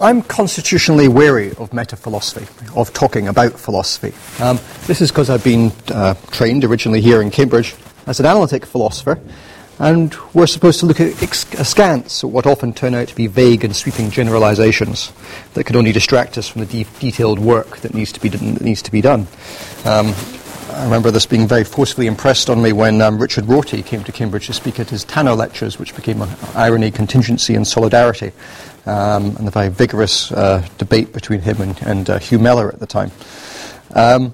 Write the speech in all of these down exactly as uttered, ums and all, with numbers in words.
I'm constitutionally wary of metaphilosophy, of talking about philosophy. Um, this is because I've been uh, trained originally here in Cambridge as an analytic philosopher, and we're supposed to look at ex- askance at what often turn out to be vague and sweeping generalizations that can only distract us from the de- detailed work that needs to be, d- that needs to be done. Um, I remember this being very forcefully impressed on me when um, Richard Rorty came to Cambridge to speak at his Tanner lectures, which became Irony, Contingency and Solidarity, um, and the very vigorous uh, debate between him and, and uh, Hugh Mellor at the time. Um,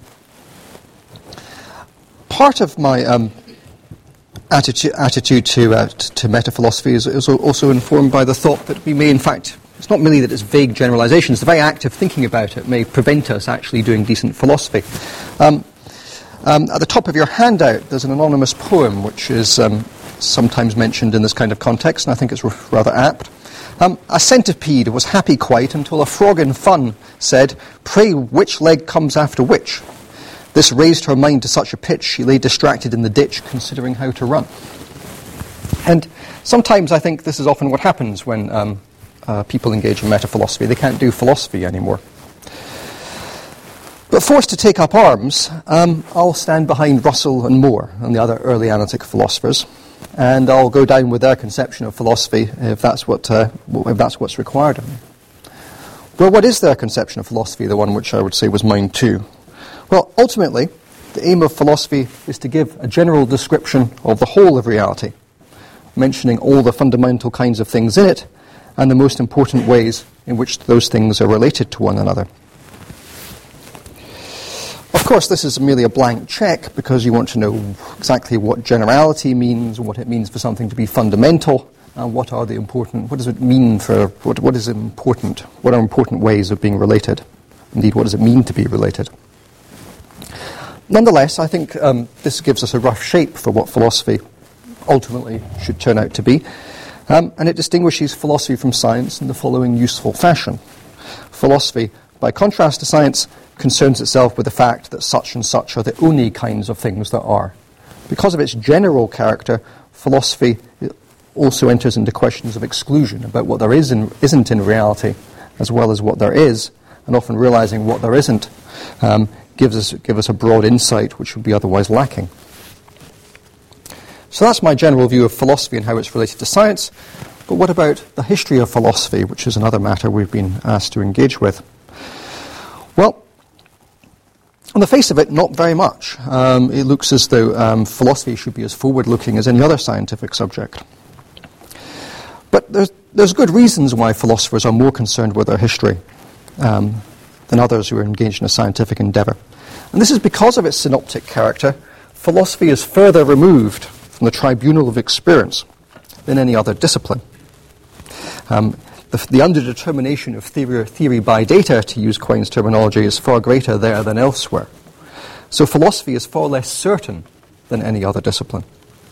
part of my um, attitude, attitude to, uh, t- to metaphilosophy is, is also informed by the thought that we may, in fact, it's not merely that it's vague generalizations, the very act of thinking about it may prevent us actually doing decent philosophy. Um, Um, at the top of your handout, there's an anonymous poem which is um, sometimes mentioned in this kind of context, and I think it's r- rather apt. Um, a centipede was happy quite until a frog in fun said, "Pray, which leg comes after which?" This raised her mind to such a pitch she lay distracted in the ditch, considering how to run. And sometimes I think this is often what happens when um, uh, people engage in metaphilosophy. They can't do philosophy anymore. But forced to take up arms, um, I'll stand behind Russell and Moore and the other early analytic philosophers, and I'll go down with their conception of philosophy if that's what uh, if that's what's required of me. Well, what is their conception of philosophy? The one which I would say was mine too. Well, ultimately, the aim of philosophy is to give a general description of the whole of reality, mentioning all the fundamental kinds of things in it and the most important ways in which those things are related to one another. Of course, this is merely a blank check because you want to know exactly what generality means, what it means for something to be fundamental, and what are the important, what does it mean for, what, what is important, what are important ways of being related? Indeed, what does it mean to be related? Nonetheless, I think um, this gives us a rough shape for what philosophy ultimately should turn out to be, um, and it distinguishes philosophy from science in the following useful fashion. Philosophy, by contrast to science, concerns itself with the fact that such and such are the only kinds of things there are. Because of its general character, philosophy also enters into questions of exclusion about what there is and isn't in reality, as well as what there is, and often realizing what there isn't um, gives us give us a broad insight which would be otherwise lacking. So that's my general view of philosophy and how it's related to science. But what about the history of philosophy, which is another matter we've been asked to engage with? Well, on the face of it, not very much. Um, it looks as though um, philosophy should be as forward-looking as any other scientific subject. But there's, there's good reasons why philosophers are more concerned with their history um, than others who are engaged in a scientific endeavour. And this is because of its synoptic character. Philosophy is further removed from the tribunal of experience than any other discipline. Um, The, the underdetermination of theory, theory by data, to use Quine's terminology, is far greater there than elsewhere. So philosophy is far less certain than any other discipline.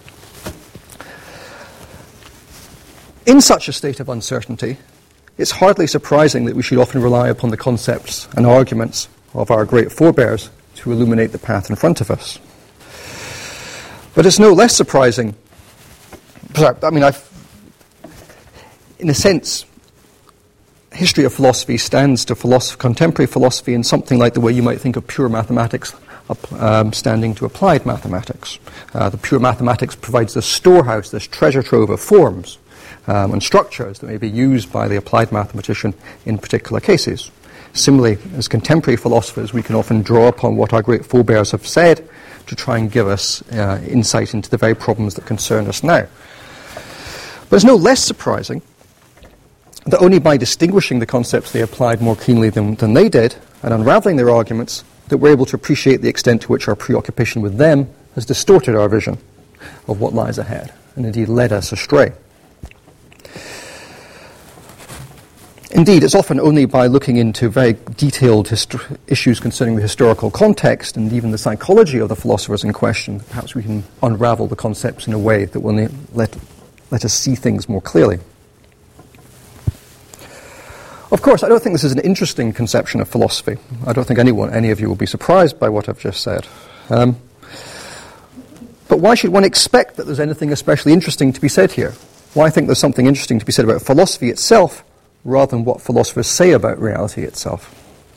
In such a state of uncertainty, it's hardly surprising that we should often rely upon the concepts and arguments of our great forebears to illuminate the path in front of us. But it's no less surprising, I mean, I've, in a sense, history of philosophy stands to philosophy, contemporary philosophy in something like the way you might think of pure mathematics um, standing to applied mathematics. Uh, the pure mathematics provides this storehouse, this treasure trove of forms um, and structures that may be used by the applied mathematician in particular cases. Similarly, as contemporary philosophers, we can often draw upon what our great forebears have said to try and give us uh, insight into the very problems that concern us now. But it's no less surprising that only by distinguishing the concepts they applied more keenly than, than they did, and unravelling their arguments, that we're able to appreciate the extent to which our preoccupation with them has distorted our vision of what lies ahead, and indeed led us astray. Indeed, it's often only by looking into very detailed hist- issues concerning the historical context and even the psychology of the philosophers in question that perhaps we can unravel the concepts in a way that will ne- let, let us see things more clearly. Of course, I don't think this is an interesting conception of philosophy. I don't think anyone, any of you will be surprised by what I've just said. Um, but why should one expect that there's anything especially interesting to be said here? Why think there's something interesting to be said about philosophy itself rather than what philosophers say about reality itself?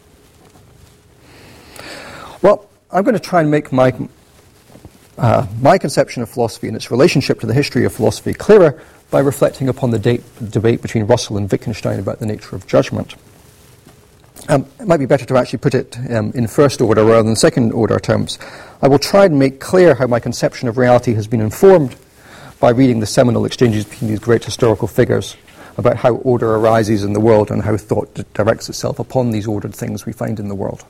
Well, I'm going to try and make my, uh, my conception of philosophy and its relationship to the history of philosophy clearer by reflecting upon the date, debate between Russell and Wittgenstein about the nature of judgment. Um, it might be better to actually put it um, in first order rather than second order terms. I will try and make clear how my conception of reality has been informed by reading the seminal exchanges between these great historical figures about how order arises in the world and how thought d- directs itself upon these ordered things we find in the world.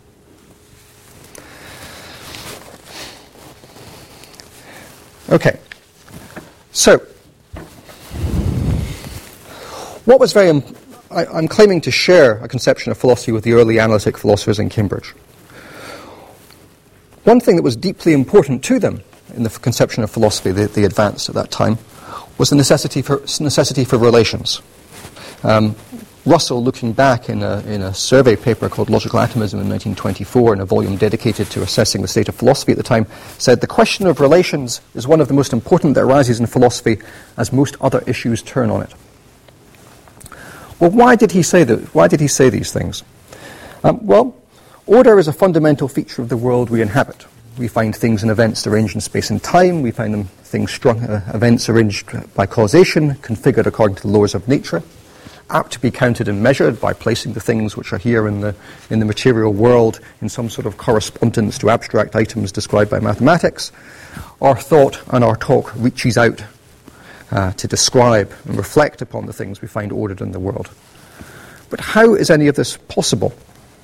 Okay, so what was very important? I, I'm claiming to share a conception of philosophy with the early analytic philosophers in Cambridge. One thing that was deeply important to them in the conception of philosophy that they advanced at that time was the necessity for necessity for relations. Um, Russell, looking back in a, in a survey paper called Logical Atomism in nineteen twenty-four, in a volume dedicated to assessing the state of philosophy at the time, said the question of relations is one of the most important that arises in philosophy, as most other issues turn on it. Well, why did he say that? Why did he say these things? Um, well, order is a fundamental feature of the world we inhabit. We find things and events arranged in space and time. We find them things strung, uh, events arranged by causation, configured according to the laws of nature, apt to be counted and measured by placing the things which are here in the in the material world in some sort of correspondence to abstract items described by mathematics. Our thought and our talk reaches out Uh, to describe and reflect upon the things we find ordered in the world. But how is any of this possible?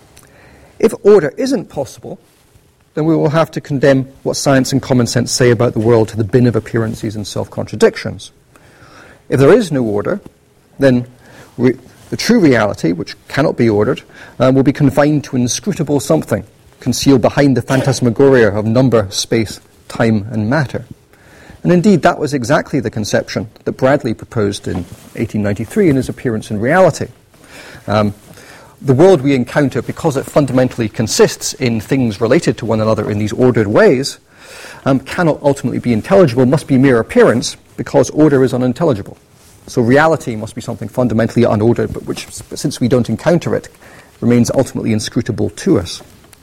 If order isn't possible, then we will have to condemn what science and common sense say about the world to the bin of appearances and self-contradictions. If there is no order, then re- the true reality, which cannot be ordered, uh, will be confined to inscrutable something, concealed behind the phantasmagoria of number, space, time, and matter. And indeed, that was exactly the conception that Bradley proposed in eighteen ninety-three in his Appearance in Reality. Um, the world we encounter, because it fundamentally consists in things related to one another in these ordered ways, um, cannot ultimately be intelligible, must be mere appearance, because order is unintelligible. So reality must be something fundamentally unordered, but which, since we don't encounter it, remains ultimately inscrutable to us.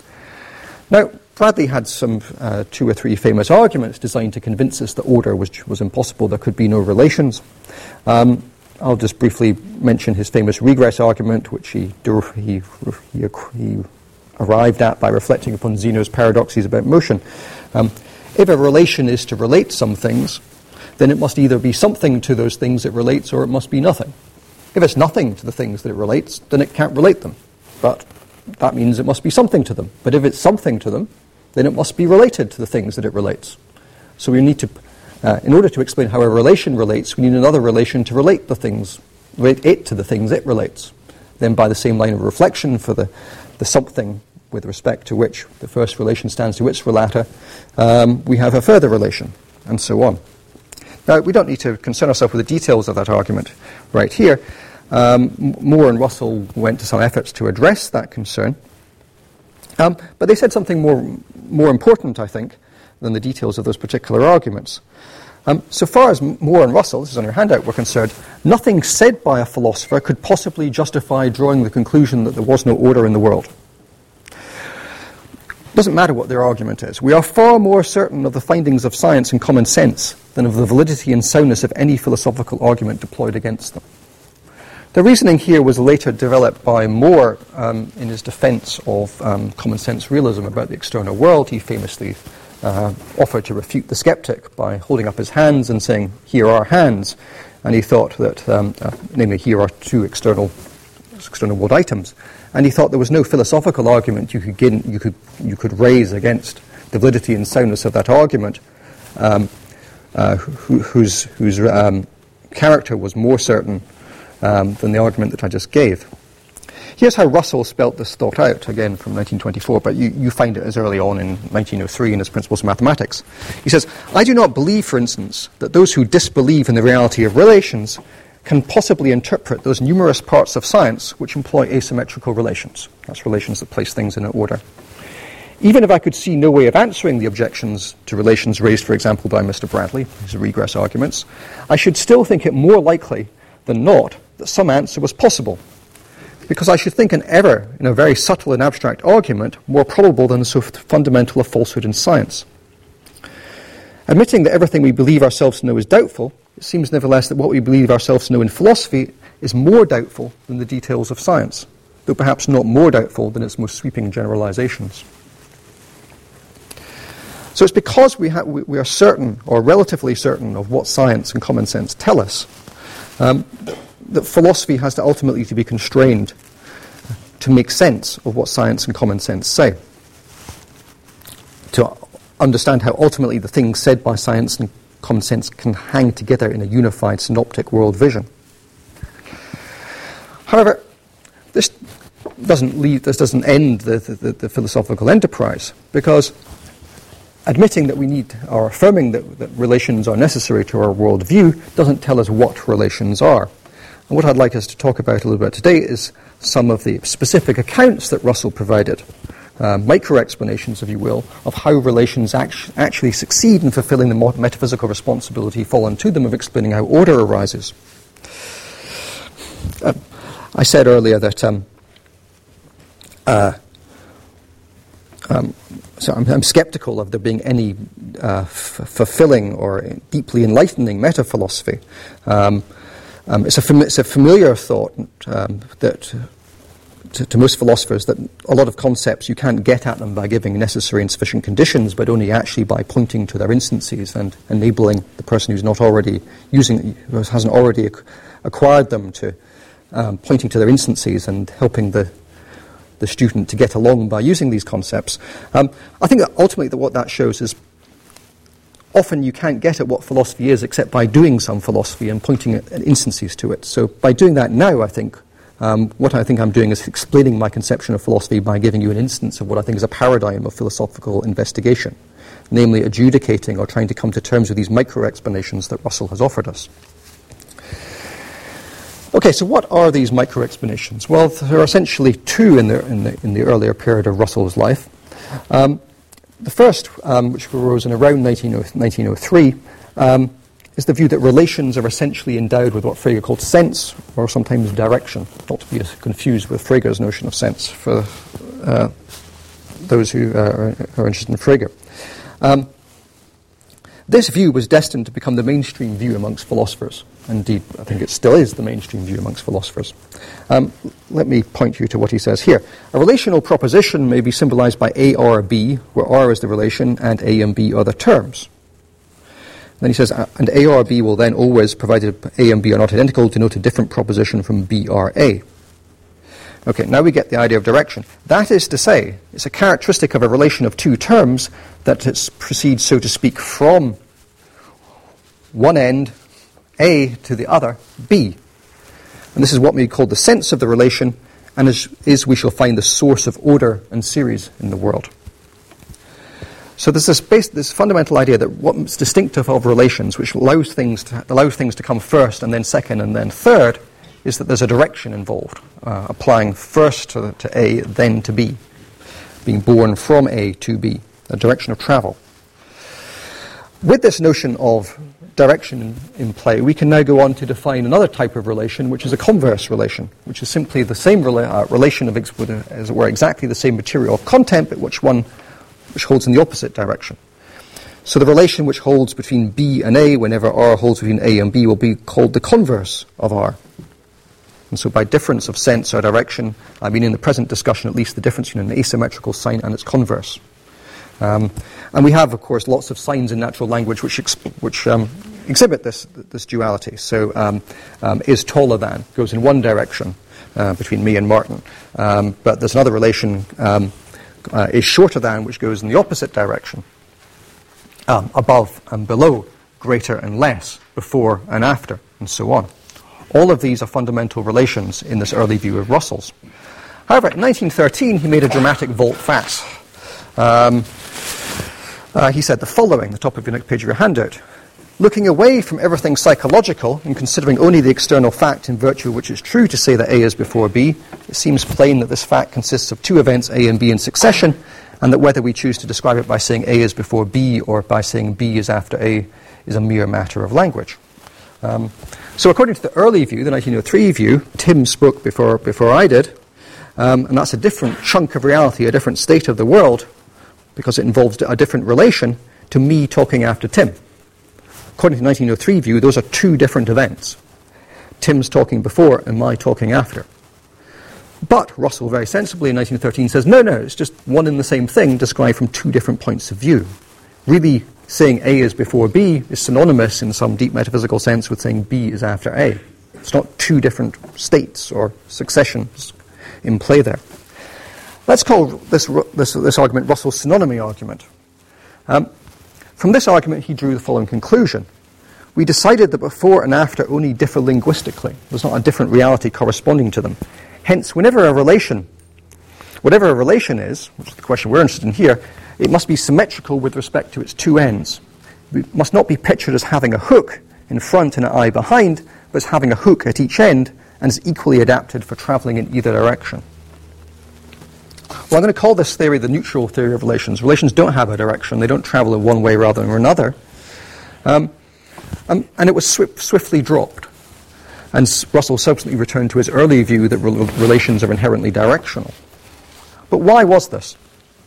Now, Bradley had some uh, two or three famous arguments designed to convince us that order was, was impossible, there could be no relations. Um, I'll just briefly mention his famous regress argument, which he, he, he, he arrived at by reflecting upon Zeno's paradoxes about motion. Um, if a relation is to relate some things, then it must either be something to those things it relates, or it must be nothing. If it's nothing to the things that it relates, then it can't relate them. But that means it must be something to them. But if it's something to them, then it must be related to the things that it relates. So we need to, uh, in order to explain how a relation relates, we need another relation to relate the things, relate it to the things it relates. Then by the same line of reflection for the, the something with respect to which the first relation stands to its relator, um, we have a further relation, and so on. Now, we don't need to concern ourselves with the details of that argument right here. Um, Moore and Russell went to some efforts to address that concern. Um, but they said something more more important, I think, than the details of those particular arguments. Um, so far as Moore and Russell, this is on your handout, were concerned, nothing said by a philosopher could possibly justify drawing the conclusion that there was no order in the world. It doesn't matter what their argument is. We are far more certain of the findings of science and common sense than of the validity and soundness of any philosophical argument deployed against them. The reasoning here was later developed by Moore um, in his defense of um, common sense realism about the external world. He famously uh, offered to refute the skeptic by holding up his hands and saying, "Here are hands." And he thought that, um, uh, namely, here are two external external world items. And he thought there was no philosophical argument you could get, you could you could raise against the validity and soundness of that argument, um, uh, who, whose whose um, character was more certain Um, than the argument that I just gave. Here's how Russell spelt this thought out, again from nineteen twenty-four, but you, you find it as early on in nineteen oh three in his Principles of Mathematics. He says, "I do not believe, for instance, that those who disbelieve in the reality of relations can possibly interpret those numerous parts of science which employ asymmetrical relations." That's relations that place things in an order. "Even if I could see no way of answering the objections to relations raised, for example, by Mister Bradley, his regress arguments, I should still think it more likely than not that some answer was possible, because I should think an error in a very subtle and abstract argument more probable than so fundamental a falsehood in science. Admitting that everything we believe ourselves to know is doubtful, it seems nevertheless that what we believe ourselves to know in philosophy is more doubtful than the details of science, though perhaps not more doubtful than its most sweeping generalizations. So it's because we, ha- we are certain, or relatively certain, of what science and common sense tell us, um, that philosophy has to ultimately to be constrained to make sense of what science and common sense say, to understand how ultimately the things said by science and common sense can hang together in a unified synoptic world vision. However, this doesn't lead, this doesn't end the, the, the philosophical enterprise, because admitting that we need, or affirming that, that relations are necessary to our worldview, doesn't tell us what relations are. And what I'd like us to talk about a little bit today is some of the specific accounts that Russell provided, uh, micro-explanations, if you will, of how relations act- actually succeed in fulfilling the metaphysical responsibility fallen to them of explaining how order arises. Uh, I said earlier that um, uh, um, so I'm, I'm skeptical of there being any uh, f- fulfilling or deeply enlightening meta-philosophy. Um, um, it's, a fam- it's a familiar thought um, that to, to most philosophers that a lot of concepts you can't get at them by giving necessary and sufficient conditions, but only actually by pointing to their instances and enabling the person who's not already using, who hasn't already ac- acquired them to um, pointing to their instances and helping the the student to get along by using these concepts. Um, I think that ultimately that what that shows is often you can't get at what philosophy is except by doing some philosophy and pointing at instances to it. So by doing that now, I think, um, what I think I'm doing is explaining my conception of philosophy by giving you an instance of what I think is a paradigm of philosophical investigation, namely adjudicating or trying to come to terms with these micro-explanations that Russell has offered us. Okay, so what are these micro-explanations? Well, there are essentially two in the, in the, in the earlier period of Russell's life. Um, the first, um, which arose in around nineteen oh three, um, is the view that relations are essentially endowed with what Frege called sense, or sometimes direction, not to be confused with Frege's notion of sense, for uh, those who uh, are, are interested in Frege. Um, this view was destined to become the mainstream view amongst philosophers. Indeed, I think it still is the mainstream view amongst philosophers. Um, let me point you to what he says here. A relational proposition may be symbolized by A or B, where R is the relation and A and B are the terms. Then he says, and A or B will then always, provided A and B are not identical, denote a different proposition from B or A. Okay, now we get the idea of direction. That is to say, it's a characteristic of a relation of two terms that it proceeds, so to speak, from one end, A, to the other, B. And this is what we call the sense of the relation, and is, is we shall find the source of order and series in the world. So there's this, base, this fundamental idea that what's distinctive of relations, which allows things to, allows things to come first and then second and then third, is that there's a direction involved, uh, applying first to, to A, then to B, being born from A to B, a direction of travel. With this notion of direction in, in play, we can now go on to define another type of relation, which is a converse relation, which is simply the same rela- uh, relation of, ex- with a, as it were, exactly the same material of content, but which one which holds in the opposite direction. So the relation which holds between B and A, whenever R holds between A and B, will be called the converse of R. And so by difference of sense or direction, I mean in the present discussion at least the difference between an asymmetrical sign and its converse. Um, and we have, of course, lots of signs in natural language which exp- which um, exhibit this this duality. So um, um, is taller than goes in one direction uh, between me and Martin, um, but there's another relation, um, uh, is shorter than, which goes in the opposite direction, um, above and below, greater and less, before and after, and so on. All of these are fundamental relations in this early view of Russell's. However, in nineteen thirteen, he made a dramatic volte-face. Um, uh, he said the following, the top of the next page of your handout. Looking away from everything psychological and considering only the external fact in virtue of which it's true to say that A is before B, it seems plain that this fact consists of two events, A and B, in succession, and that whether we choose to describe it by saying A is before B or by saying B is after A is a mere matter of language. Um, So according to the early view, the nineteen oh three view, Tim spoke before, before I did, um, and that's a different chunk of reality, a different state of the world, because it involves a different relation to me talking after Tim. According to the nineteen oh three view, those are two different events. Tim's talking before and my talking after. But Russell very sensibly in nineteen thirteen says, no, no, it's just one and the same thing described from two different points of view. Really, saying A is before B is synonymous in some deep metaphysical sense with saying B is after A. It's not two different states or successions in play there. Let's call this, this, this argument Russell's synonymy argument. Um, from this argument, he drew the following conclusion. We decided that before and after only differ linguistically. There's not a different reality corresponding to them. Hence, whenever a relation, whatever a relation is, which is the question we're interested in here, it must be symmetrical with respect to its two ends. It must not be pictured as having a hook in front and an eye behind, but as having a hook at each end and is equally adapted for travelling in either direction. Well, I'm going to call this theory the neutral theory of relations. Relations don't have a direction. They don't travel in one way rather than another. Um, um, and it was swi- swiftly dropped. And Russell subsequently returned to his early view that re- relations are inherently directional. But why was this?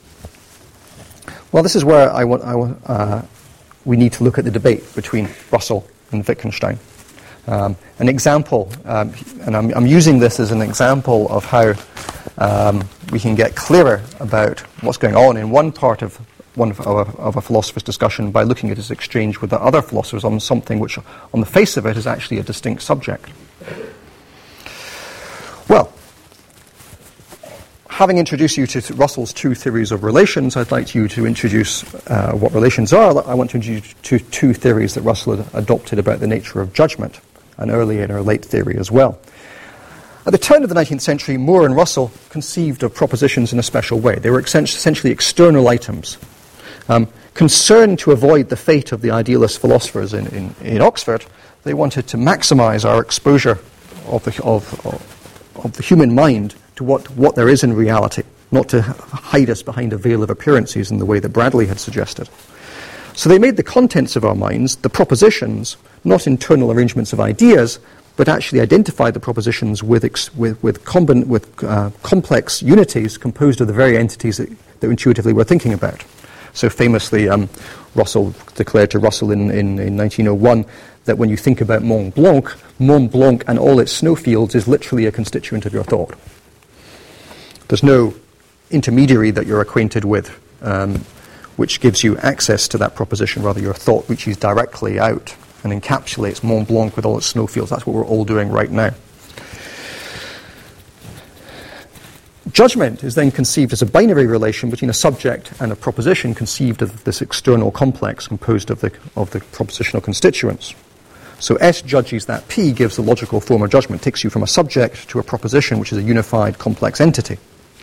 Well, this is where I want, I want, uh, we need to look at the debate between Russell and Wittgenstein. Um, an example, um, and I'm, I'm using this as an example of how um, we can get clearer about what's going on in one part of one of, of, a, of a philosopher's discussion by looking at his exchange with the other philosophers on something which, on the face of it, is actually a distinct subject. Well, having introduced you to Russell's two theories of relations, I'd like you to introduce uh, what relations are. I want to introduce to two theories that Russell had adopted about the nature of judgment, an early and a late theory as well. At the turn of the nineteenth century, Moore and Russell conceived of propositions in a special way. They were essentially external items. Um, concerned to avoid the fate of the idealist philosophers in, in, in Oxford, they wanted to maximize our exposure of the, of, of, of the human mind to what, what there is in reality, not to hide us behind a veil of appearances in the way that Bradley had suggested. So they made the contents of our minds, the propositions, not internal arrangements of ideas, but actually identified the propositions with ex- with with, combin- with uh, complex unities composed of the very entities that, that intuitively we're thinking about. So famously, um, Russell declared to Russell in, in, in nineteen oh one that when you think about Mont Blanc, Mont Blanc and all its snowfields is literally a constituent of your thought. There's no intermediary that you're acquainted with um, which gives you access to that proposition. Rather, your thought reaches directly out and encapsulates Mont Blanc with all its snowfields. That's what we're all doing right now. Judgment is then conceived as a binary relation between a subject and a proposition conceived of this external complex composed of the, of the propositional constituents. So S judges that P gives the logical form of judgment, takes you from a subject to a proposition, which is a unified complex entity.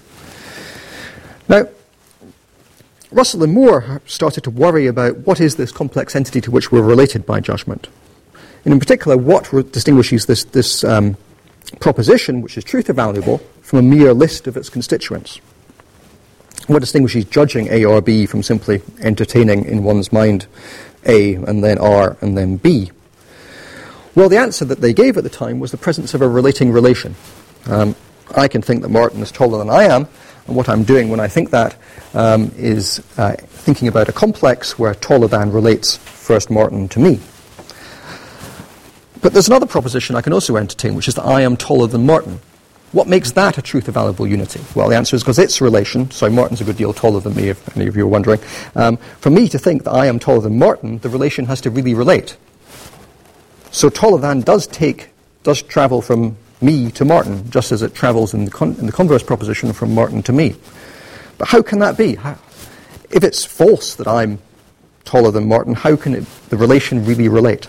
Now, Russell and Moore started to worry about what is this complex entity to which we're related by judgment. And in particular, what re- distinguishes this, this um, proposition, which is truth evaluable, from a mere list of its constituents? What distinguishes judging A or B from simply entertaining in one's mind A and then R and then B? Well, the answer that they gave at the time was the presence of a relating relation. Um, I can think that Martin is taller than I am, and what I'm doing when I think that um, is uh, thinking about a complex where taller than relates first Martin to me. But there's another proposition I can also entertain, which is that I am taller than Martin. What makes that a truth evaluable unity? Well, the answer is because its relation, sorry, Martin's a good deal taller than me, if any of you are wondering. Um, for me to think that I am taller than Martin, the relation has to really relate. So taller than does take, does travel from me to Martin, just as it travels in the, con- in the converse proposition from Martin to me. But how can that be? How, if it's false that I'm taller than Martin, how can it, the relation really relate?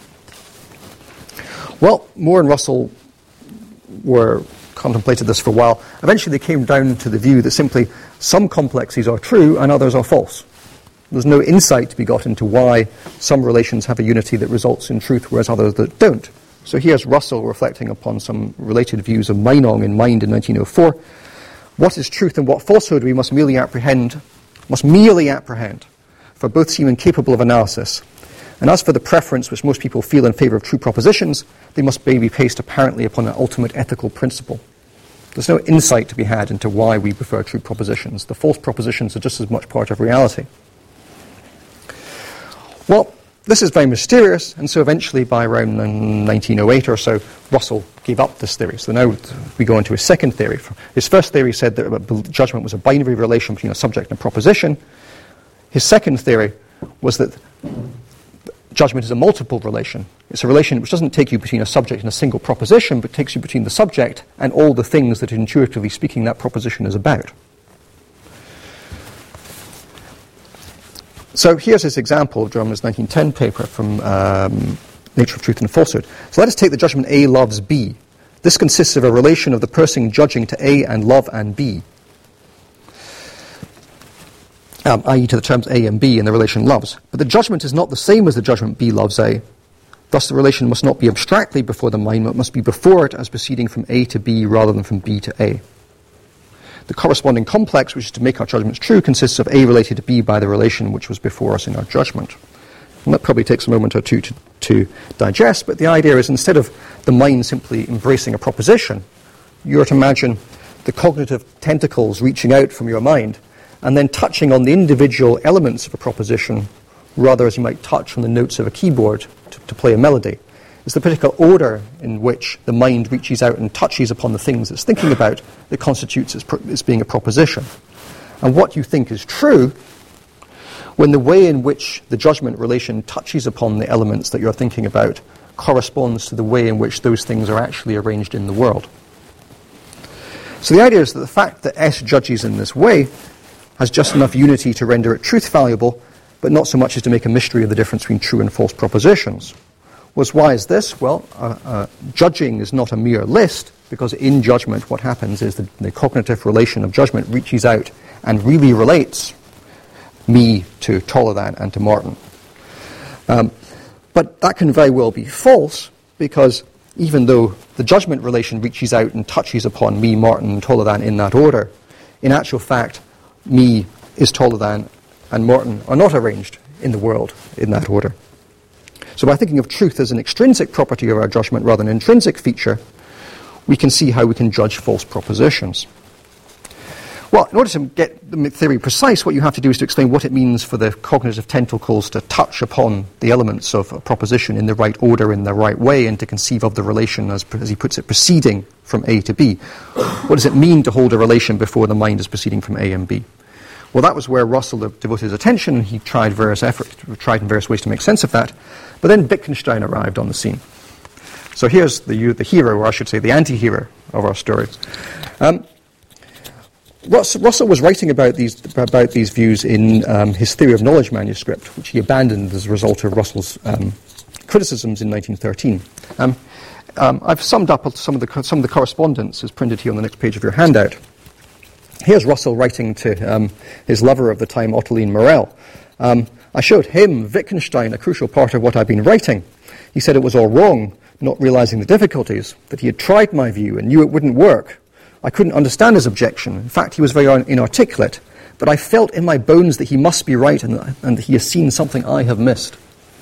Well, Moore and Russell were contemplated this for a while. Eventually they came down to the view that simply some complexes are true and others are false. There's no insight to be got into why some relations have a unity that results in truth, whereas others that don't. So here's Russell reflecting upon some related views of Meinong in Mind in nineteen oh four. What is truth and what falsehood we must merely apprehend, must merely apprehend, for both seem incapable of analysis, And as for the preference which most people feel in favour of true propositions, they must be based apparently upon an ultimate ethical principle. There's no insight to be had into why we prefer true propositions. The false propositions are just as much part of reality. Well, this is very mysterious, and so eventually by around nineteen oh eight or so, Russell gave up this theory. So now we go into his second theory. His first theory said that judgment was a binary relation between a subject and a proposition. His second theory was that judgment is a multiple relation. It's a relation which doesn't take you between a subject and a single proposition, but takes you between the subject and all the things that, intuitively speaking, that proposition is about. So here's his example of Drummond's nineteen ten paper from um, Nature of Truth and Falsehood. So let us take the judgment A loves B. This consists of a relation of the person judging to A and love and B, um, that is to the terms A and B in the relation loves. But the judgment is not the same as the judgment B loves A. Thus the relation must not be abstractly before the mind, but must be before it as proceeding from A to B rather than from B to A. The corresponding complex, which is to make our judgments true, consists of A related to B by the relation which was before us in our judgment. And that probably takes a moment or two to, to digest, but the idea is instead of the mind simply embracing a proposition, you're to imagine the cognitive tentacles reaching out from your mind and then touching on the individual elements of a proposition, rather as you might touch on the notes of a keyboard to, to play a melody. It's the particular order in which the mind reaches out and touches upon the things it's thinking about that constitutes its, pro- its being a proposition. And what you think is true, when the way in which the judgment relation touches upon the elements that you're thinking about corresponds to the way in which those things are actually arranged in the world. So the idea is that the fact that S judges in this way has just enough unity to render it truth valuable, but not so much as to make a mystery of the difference between true and false propositions. Was why is this? Well, uh, uh, judging is not a mere list, because in judgment what happens is that the cognitive relation of judgment reaches out and really relates me to Tollothan and to Martin. Um, but that can very well be false, because even though the judgment relation reaches out and touches upon me, Martin, and Tollothan in that order, in actual fact, me is Tollothan and Martin are not arranged in the world in that order. So by thinking of truth as an extrinsic property of our judgment rather than an intrinsic feature, we can see how we can judge false propositions. Well, in order to get the theory precise, what you have to do is to explain what it means for the cognitive tentacles to touch upon the elements of a proposition in the right order, in the right way, and to conceive of the relation, as, as he puts it, proceeding from A to B. What does it mean to hold a relation before the mind is proceeding from A and B? Well, that was where Russell devoted his attention, and he tried various efforts, tried in various ways to make sense of that. But then Wittgenstein arrived on the scene. So here's the, the hero, or I should say the anti-hero of our story. Um, Russell was writing about these, about these views in um, his Theory of Knowledge manuscript, which he abandoned as a result of Russell's um, criticisms in nineteen thirteen. Um, um, I've summed up some of the some of the correspondence as printed here on the next page of your handout. Here's Russell writing to um, his lover of the time, Ottoline Morel. Um, I showed him, Wittgenstein, a crucial part of what I've been writing. He said it was all wrong, not realizing the difficulties, that he had tried my view and knew it wouldn't work. I couldn't understand his objection. In fact, he was very inarticulate, but I felt in my bones that he must be right and, and that he has seen something I have missed.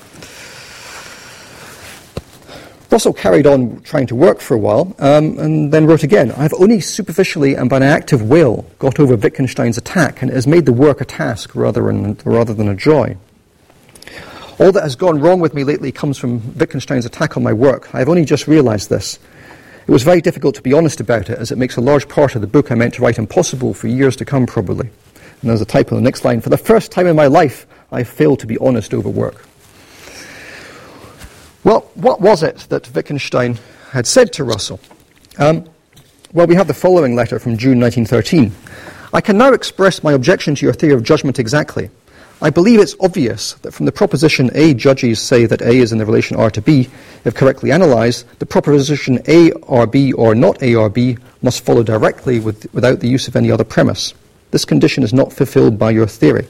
Russell carried on trying to work for a while, um, and then wrote again, I have only superficially and by an active will got over Wittgenstein's attack, and it has made the work a task rather than, rather than a joy. All that has gone wrong with me lately comes from Wittgenstein's attack on my work. I have only just realized this. It was very difficult to be honest about it, as it makes a large part of the book I meant to write impossible for years to come, probably. And there's a typo on the next line. For the first time in my life, I failed to be honest over work. Well, what was it that Wittgenstein had said to Russell? Um, well, we have the following letter from June nineteen thirteen. I can now express my objection to your theory of judgment exactly. I believe it's obvious that from the proposition A judges say that A is in the relation R to B, if correctly analysed, the proposition A or B or not A or B must follow directly with, without the use of any other premise. This condition is not fulfilled by your theory.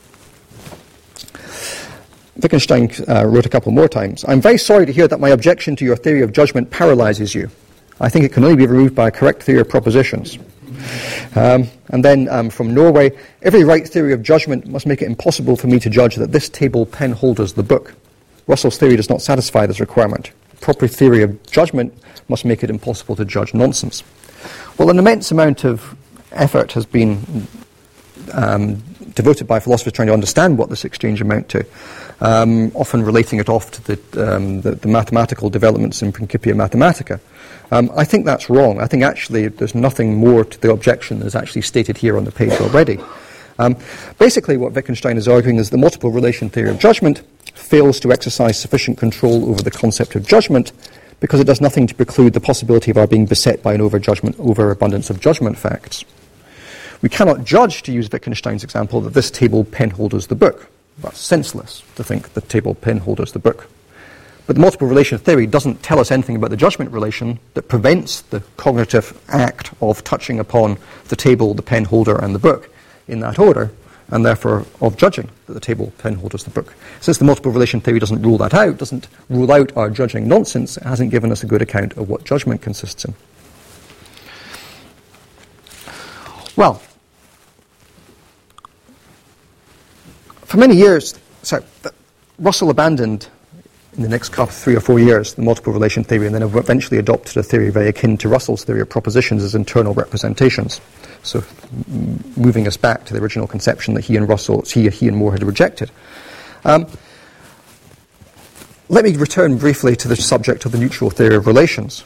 Wittgenstein uh, wrote a couple more times, I'm very sorry to hear that my objection to your theory of judgment paralyses you. I think it can only be removed by a correct theory of propositions. Um, and then um, from Norway, every right theory of judgment must make it impossible for me to judge that this table pen holders the book. Russell's theory does not satisfy this requirement. Proper theory of judgment must make it impossible to judge nonsense. Well, an immense amount of effort has been um, devoted by philosophers trying to understand what this exchange amount to, um, often relating it off to the, um, the, the mathematical developments in Principia Mathematica. Um, I think that's wrong. I think actually there's nothing more to the objection that's actually stated here on the page already. Um, basically what Wittgenstein is arguing is the multiple relation theory of judgment fails to exercise sufficient control over the concept of judgment because it does nothing to preclude the possibility of our being beset by an over-judgment, overabundance of judgment facts. We cannot judge, to use Wittgenstein's example, that this table penholders the book. That's senseless to think the table penholders the book. But the multiple relation theory doesn't tell us anything about the judgment relation that prevents the cognitive act of touching upon the table, the penholder, and the book in that order, and therefore of judging that the table penholders the book. Since the multiple relation theory doesn't rule that out, doesn't rule out our judging nonsense, it hasn't given us a good account of what judgment consists in. Well, for many years, so Russell abandoned in the next couple, three or four years, the multiple relation theory, and then eventually adopted a theory very akin to Russell's theory of propositions as internal representations. So, m- moving us back to the original conception that he and Russell, he, he and Moore had rejected. Um, let me return briefly to the subject of the neutral theory of relations.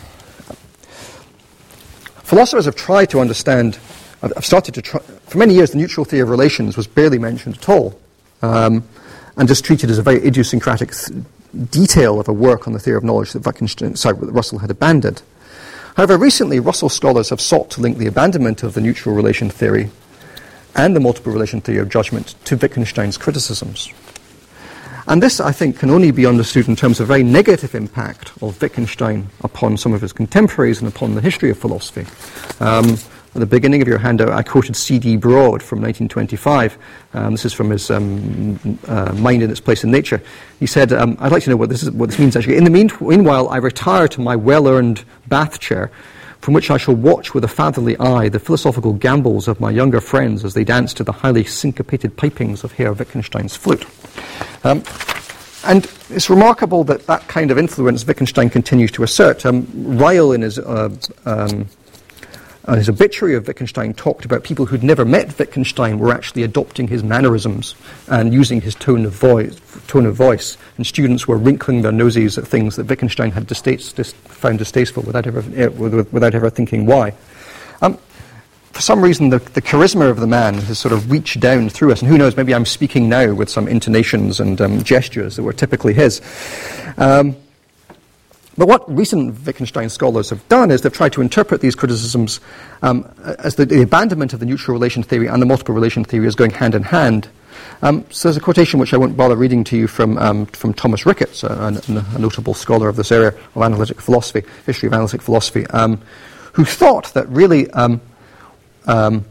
Philosophers have tried to understand. I've started to try. For many years, the neutral theory of relations was barely mentioned at all, um, and just treated as a very idiosyncratic th- detail of a work on the theory of knowledge that Wittgenstein, sorry, that Russell had abandoned. However, recently, Russell scholars have sought to link the abandonment of the neutral relation theory and the multiple relation theory of judgment to Wittgenstein's criticisms. And this, I think, can only be understood in terms of very negative impact of Wittgenstein upon some of his contemporaries and upon the history of philosophy. Um, At the beginning of your handout, I quoted C D Broad from nineteen twenty-five. Um, this is from his um, uh, Mind in Its Place in Nature. He said, um, I'd like to know what this, is, what this means actually. In the mean- meanwhile, I retire to my well-earned bath chair, from which I shall watch with a fatherly eye the philosophical gambols of my younger friends as they dance to the highly syncopated pipings of Herr Wittgenstein's flute. Um, and it's remarkable that that kind of influence Wittgenstein continues to assert. Um, Ryle, in his... Uh, um, And his obituary of Wittgenstein talked about people who'd never met Wittgenstein were actually adopting his mannerisms and using his tone of voice, tone of voice. And students were wrinkling their noses at things that Wittgenstein had distaste, dis, found distasteful without ever, without ever thinking why. Um, for some reason, the, the charisma of the man has sort of reached down through us. And who knows, maybe I'm speaking now with some intonations and um, gestures that were typically his. Um, But what recent Wittgenstein scholars have done is they've tried to interpret these criticisms um, as the, the abandonment of the neutral relation theory and the multiple relation theory as going hand in hand. Um, so there's a quotation which I won't bother reading to you from um, from Thomas Ricketts, a, a, a notable scholar of this area of analytic philosophy, history of analytic philosophy, um, who thought that really, um, um,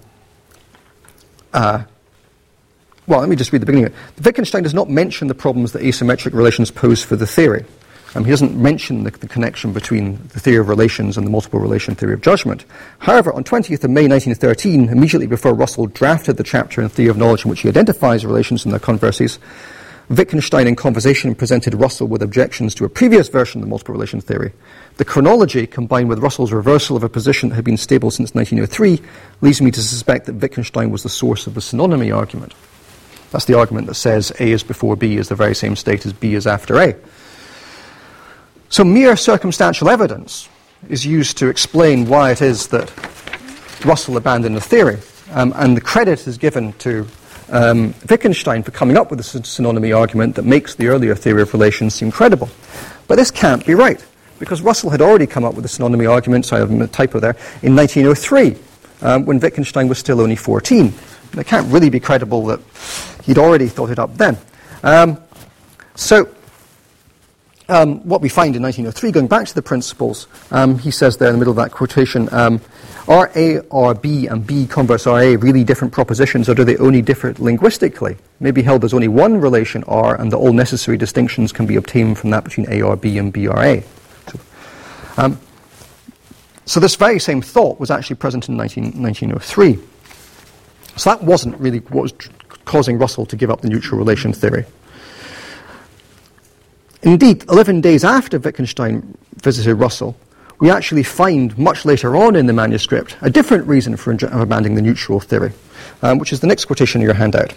uh, well, let me just read the beginning of it. Wittgenstein does not mention the problems that asymmetric relations pose for the theory. Um, he doesn't mention the, the connection between the theory of relations and the multiple relation theory of judgment. However, on twentieth of May nineteen thirteen, immediately before Russell drafted the chapter in Theory of Knowledge in which he identifies relations and their converses, Wittgenstein in conversation presented Russell with objections to a previous version of the multiple relation theory. The chronology, combined with Russell's reversal of a position that had been stable since nineteen oh three, leads me to suspect that Wittgenstein was the source of the synonymy argument. That's the argument that says A is before B is the very same state as B is after A. So mere circumstantial evidence is used to explain why it is that Russell abandoned the theory, um, and the credit is given to um, Wittgenstein for coming up with a synonymy argument that makes the earlier theory of relations seem credible. But this can't be right, because Russell had already come up with a synonymy argument, sorry, I have a typo there, in nineteen oh three, um, when Wittgenstein was still only fourteen. And it can't really be credible that he'd already thought it up then. Um, so... Um, what we find in nineteen oh three, going back to the principles, um, he says there in the middle of that quotation, um, are A or B and B converse are A really different propositions, or do they only differ linguistically? Maybe held there's only one relation R, and that all necessary distinctions can be obtained from that between A or B and B or A. So, um, so this very same thought was actually present in nineteen oh three. So that wasn't really what was tr- causing Russell to give up the neutral relation theory. Indeed, eleven days after Wittgenstein visited Russell, we actually find much later on in the manuscript a different reason for abandoning the neutral theory, um, which is the next quotation in your handout.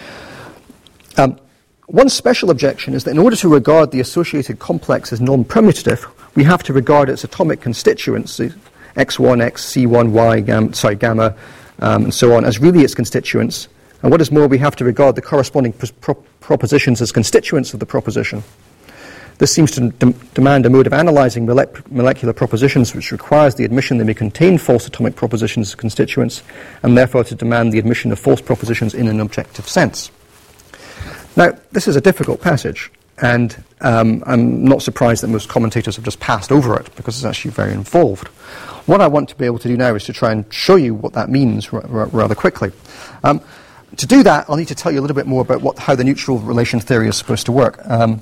Um, one special objection is that in order to regard the associated complex as non-permutative, we have to regard its atomic constituents, x one, x, c one, y, gamma, sorry, gamma, um, and so on, as really its constituents. And what is more, we have to regard the corresponding pro- propositions as constituents of the proposition. This seems to de- demand a mode of analyzing mole- molecular propositions which requires the admission they may contain false atomic propositions as constituents, and therefore to demand the admission of false propositions in an objective sense. Now, this is a difficult passage, and um, I'm not surprised that most commentators have just passed over it, because it's actually very involved. What I want to be able to do now is to try and show you what that means r- r- rather quickly. Um, to do that, I'll need to tell you a little bit more about what, how the neutral relation theory is supposed to work. Um,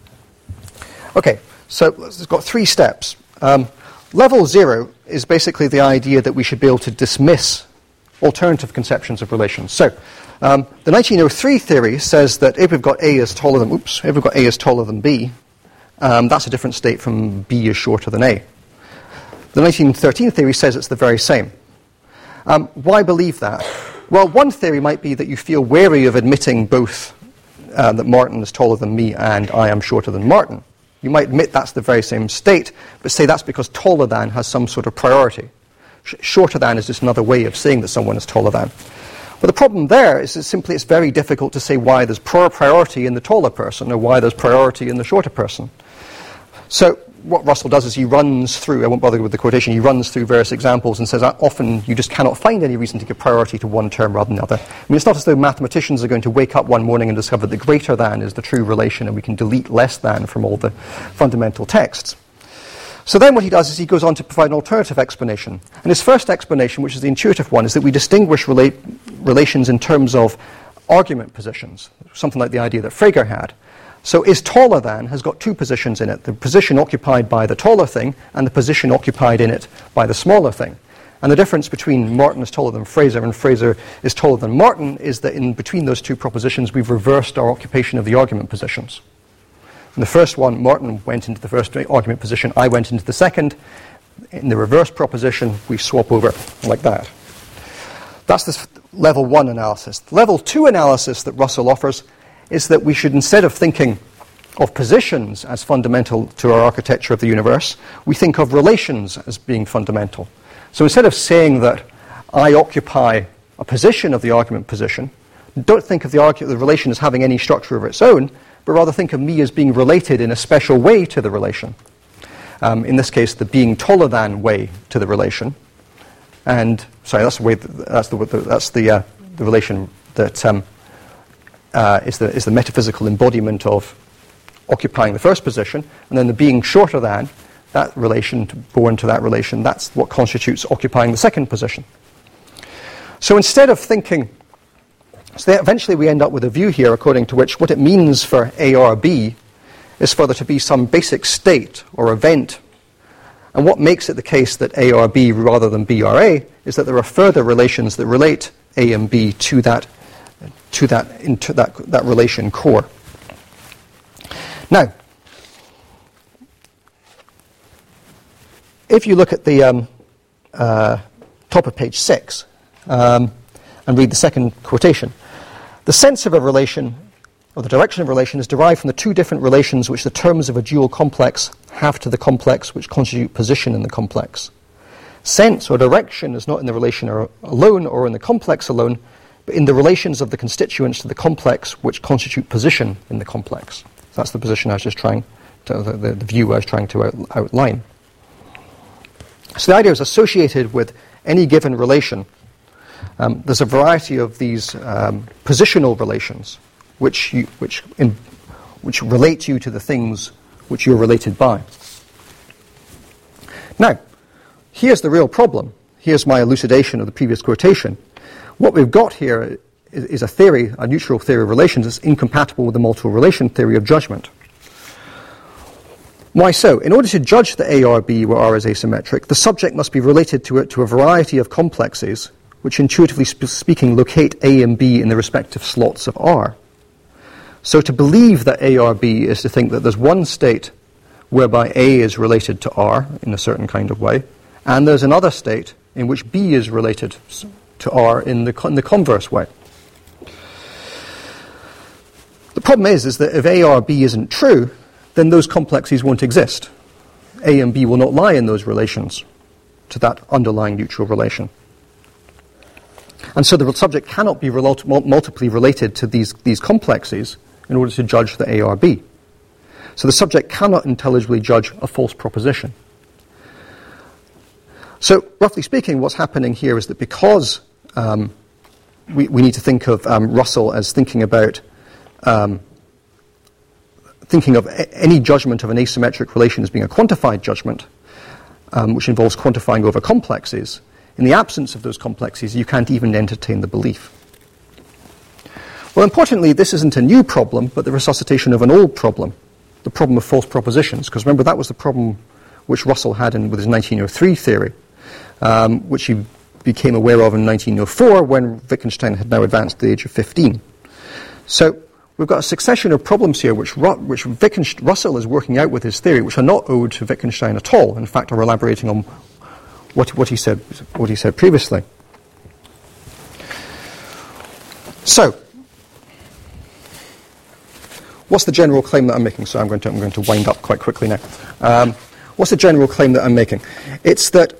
Okay, so it's got three steps. Um, level zero is basically the idea that we should be able to dismiss alternative conceptions of relations. So um, the nineteen oh three theory says that if we've got A is taller than, oops, if we've got A is taller than B, um, that's a different state from B is shorter than A. The nineteen thirteen theory says it's the very same. Um, why believe that? Well, one theory might be that you feel wary of admitting both uh, that Martin is taller than me and I am shorter than Martin. You might admit that's the very same state, but say that's because taller than has some sort of priority. Sh- shorter than is just another way of saying that someone is taller than. But the problem there is that simply it's very difficult to say why there's priority in the taller person or why there's priority in the shorter person. So what Russell does is he runs through, I won't bother with the quotation, he runs through various examples and says often you just cannot find any reason to give priority to one term rather than the other. I mean, it's not as though mathematicians are going to wake up one morning and discover that greater than is the true relation and we can delete less than from all the fundamental texts. So then what he does is he goes on to provide an alternative explanation. And his first explanation, which is the intuitive one, is that we distinguish rela- relations in terms of argument positions, something like the idea that Frege had. So is taller than has got two positions in it, the position occupied by the taller thing and the position occupied in it by the smaller thing. And the difference between Martin is taller than Fraser and Fraser is taller than Martin is that in between those two propositions we've reversed our occupation of the argument positions. In the first one, Martin went into the first argument position, I went into the second. In the reverse proposition, we swap over like that. That's this level one analysis. The level two analysis that Russell offers is that we should, instead of thinking of positions as fundamental to our architecture of the universe, we think of relations as being fundamental. So instead of saying that I occupy a position of the argument position, don't think of the, argu- the relation as having any structure of its own, but rather think of me as being related in a special way to the relation. Um, in this case, the being taller than way to the relation. And, sorry, that's the way, that, that's the, that's the, uh, the relation that... Um, Uh, is, the, is the metaphysical embodiment of occupying the first position, and then the being shorter than, that relation, to, born to that relation, that's what constitutes occupying the second position. So instead of thinking, so eventually we end up with a view here according to which what it means for A R B is for there to be some basic state or event. And what makes it the case that A R B rather than B R A is that there are further relations that relate A and B to that to that into that that relation core. Now, if you look at the um, uh, top of page six um, and read the second quotation, the sense of a relation, or the direction of a relation, is derived from the two different relations which the terms of a dual complex have to the complex which constitute position in the complex. Sense or direction is not in the relation or alone or in the complex alone, but in the relations of the constituents to the complex which constitute position in the complex. So that's the position I was just trying to, the, the, the view I was trying to out, outline. So the idea is associated with any given relation. Um, there's a variety of these um, positional relations which you, which in, which relate you to the things which you're related by. Now, here's the real problem. Here's my elucidation of the previous quotation. What we've got here is, is a theory, a neutral theory of relations, that's incompatible with the multiple relation theory of judgment. Why so? In order to judge that A R B where R is asymmetric, the subject must be related to it to a variety of complexes which, intuitively sp- speaking, locate A and B in the respective slots of R. So to believe that A R B is to think that there's one state whereby A is related to R in a certain kind of way, and there's another state in which B is related to R in the, in the converse way. The problem is, is that if A R B isn't true, then those complexes won't exist. A and B will not lie in those relations to that underlying neutral relation. And so the subject cannot be rel- multiply related to these, these complexes in order to judge the A R B. So the subject cannot intelligibly judge a false proposition. So, roughly speaking, what's happening here is that because um, we, we need to think of um, Russell as thinking about um, thinking of a- any judgment of an asymmetric relation as being a quantified judgment, um, which involves quantifying over complexes, in the absence of those complexes, you can't even entertain the belief. Well, importantly, this isn't a new problem, but the resuscitation of an old problem, the problem of false propositions, because remember, that was the problem which Russell had in, with his nineteen oh three theory, um, which he became aware of in nineteen oh four when Wittgenstein had now advanced to the age of fifteen. So we've got a succession of problems here which, Ru- which Wittgenstein, Russell is working out with his theory, which are not owed to Wittgenstein at all, in fact are elaborating on what, what, he, said, what he said previously. So, what's the general claim that I'm making? So I'm going to, I'm going to wind up quite quickly now. Um, what's the general claim that I'm making? It's that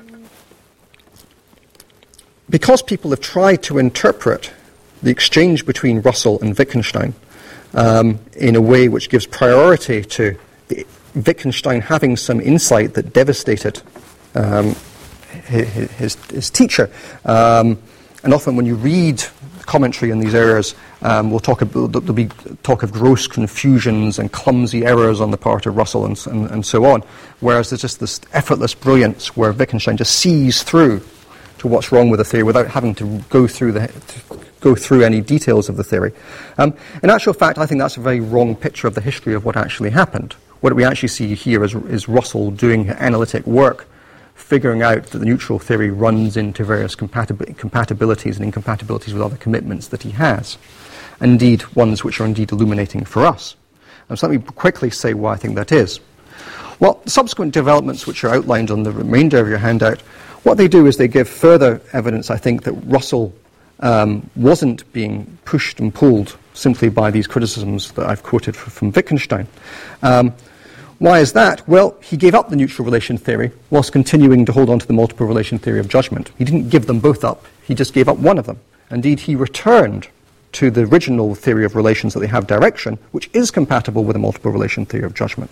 because people have tried to interpret the exchange between Russell and Wittgenstein um, in a way which gives priority to the, Wittgenstein having some insight that devastated um, his, his, his teacher, um, and often when you read commentary in these areas, um, we'll talk about, there'll be talk of gross confusions and clumsy errors on the part of Russell and, and, and so on, whereas there's just this effortless brilliance where Wittgenstein just sees through to what's wrong with the theory without having to go through the to go through any details of the theory. Um, in actual fact, I think that's a very wrong picture of the history of what actually happened. What we actually see here is, is Russell doing analytic work, figuring out that the neutral theory runs into various compatib- compatibilities and incompatibilities with other commitments that he has, indeed ones which are indeed illuminating for us. And so let me quickly say why I think that is. Well, subsequent developments which are outlined on the remainder of your handout, what they do is they give further evidence, I think, that Russell um, wasn't being pushed and pulled simply by these criticisms that I've quoted from Wittgenstein. Um, why is that? Well, he gave up the neutral relation theory whilst continuing to hold on to the multiple relation theory of judgment. He didn't give them both up. He just gave up one of them. Indeed, he returned to the original theory of relations that they have direction, which is compatible with the multiple relation theory of judgment.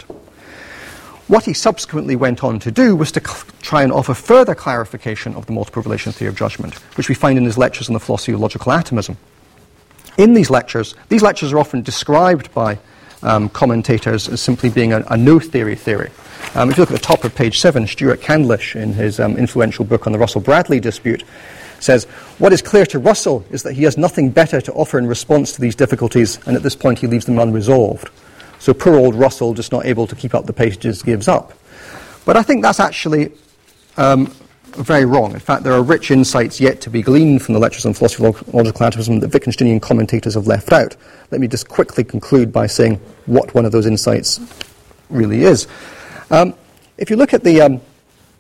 What he subsequently went on to do was to cl- try and offer further clarification of the multiple relation theory of judgment, which we find in his lectures on the philosophy of logical atomism. In these lectures, these lectures are often described by um, commentators as simply being a, a no-theory theory. Um, if you look at the top of page seven, Stuart Candlish, in his um, influential book on the Russell-Bradley dispute, says, "What is clear to Russell is that he has nothing better to offer in response to these difficulties, and at this point he leaves them unresolved. So poor old Russell, just not able to keep up the pace, just gives up." But I think that's actually um, very wrong. In fact, there are rich insights yet to be gleaned from the lectures on philosophy of logical atomism that Wittgensteinian commentators have left out. Let me just quickly conclude by saying what one of those insights really is. Um, if you look at the um,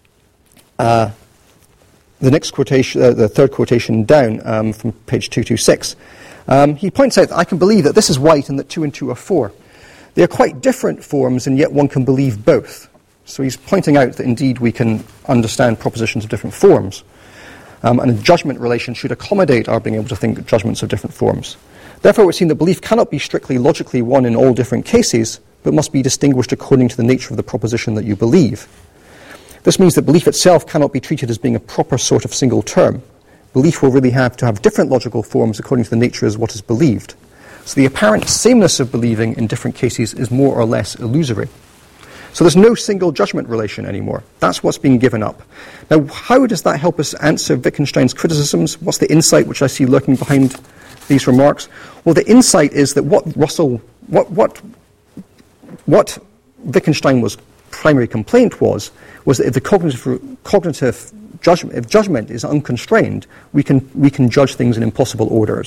uh, the next quotation, uh, the third quotation down um, from page two twenty-six, um, he points out that I can believe that this is white and that two and two are four. They are quite different forms, and yet one can believe both. So he's pointing out that indeed we can understand propositions of different forms. Um, and a judgment relation should accommodate our being able to think judgments of different forms. Therefore, it would seem that belief cannot be strictly logically one in all different cases, but must be distinguished according to the nature of the proposition that you believe. This means that belief itself cannot be treated as being a proper sort of single term. Belief will really have to have different logical forms according to the nature of what is believed. So the apparent sameness of believing in different cases is more or less illusory. So there's no single judgment relation anymore. That's what's being given up. Now, how does that help us answer Wittgenstein's criticisms? What's the insight which I see lurking behind these remarks? Well, the insight is that what Russell, what what what Wittgenstein was primary complaint was, was that if the cognitive cognitive judgment, if judgment is unconstrained, we can we can judge things in impossible orders.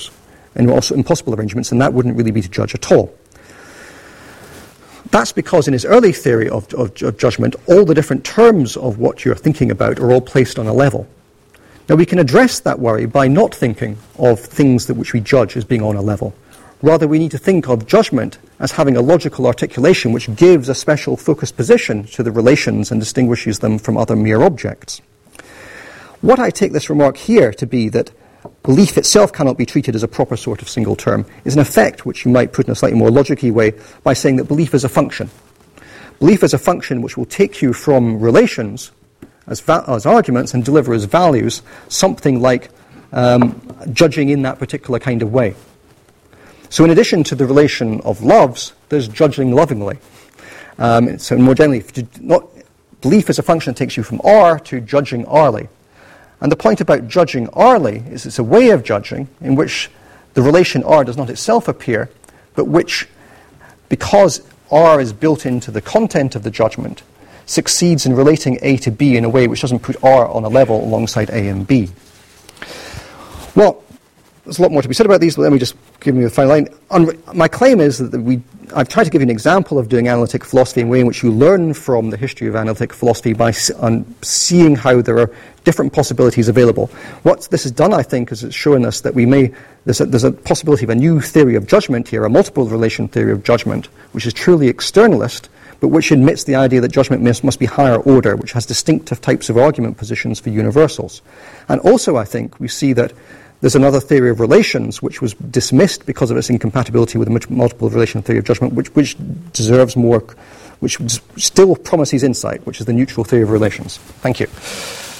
and also impossible arrangements, and that wouldn't really be to judge at all. That's because in his early theory of, of, of judgment, all the different terms of what you're thinking about are all placed on a level. Now, we can address that worry by not thinking of things that which we judge as being on a level. Rather, we need to think of judgment as having a logical articulation which gives a special focused position to the relations and distinguishes them from other mere objects. What I take this remark here to be that belief itself cannot be treated as a proper sort of single term is an effect which you might put in a slightly more logical way by saying that belief is a function. Belief is a function which will take you from relations as, va- as arguments and deliver as values something like um, judging in that particular kind of way. So in addition to the relation of loves, there's judging lovingly. Um, so more generally, not, belief is a function that takes you from R to judging Rly. And the point about judging Rly is it's a way of judging in which the relation R does not itself appear, but which, because R is built into the content of the judgment, succeeds in relating A to B in a way which doesn't put R on a level alongside A and B. Well, there's a lot more to be said about these, but let me just give you the final line. Un- my claim is that we, I've tried to give you an example of doing analytic philosophy in a way in which you learn from the history of analytic philosophy by s- on seeing how there are different possibilities available. What this has done, I think, is it's shown us that we may, there's a, there's a possibility of a new theory of judgment here, a multiple relation theory of judgment, which is truly externalist, but which admits the idea that judgment must, must be higher order, which has distinctive types of argument positions for universals. And also, I think, we see that there's another theory of relations which was dismissed because of its incompatibility with a multiple relation theory of judgment, which, which deserves more, which still promises insight, which is the neutral theory of relations. Thank you.